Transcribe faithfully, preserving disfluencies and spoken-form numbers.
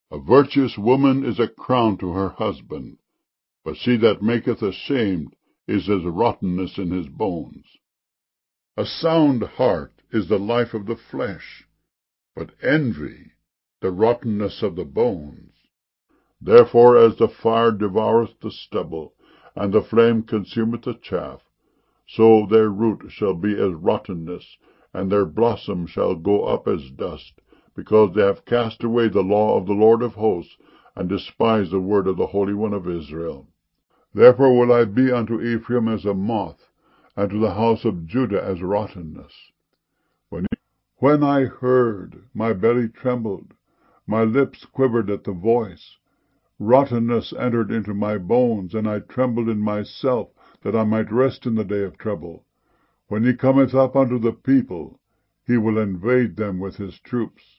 A virtuous woman is a crown to her husband, but she that maketh ashamed is as rottenness in his bones. A sound heart is the life of the flesh, but envy the rottenness of the bones. Therefore as the fire devoureth the stubble, and the flame consumeth the chaff, so their root shall be as rottenness, and their blossom shall go up as dust, because they have cast away the law of the Lord of hosts, and despised the word of the Holy One of Israel. Therefore will I be unto Ephraim as a moth, and to the house of Judah as rottenness. When, when I heard, my belly trembled, my lips quivered at the voice. Rottenness entered into my bones, and I trembled in myself, that I might rest in the day of trouble. When he cometh up unto the people, he will invade them with his troops.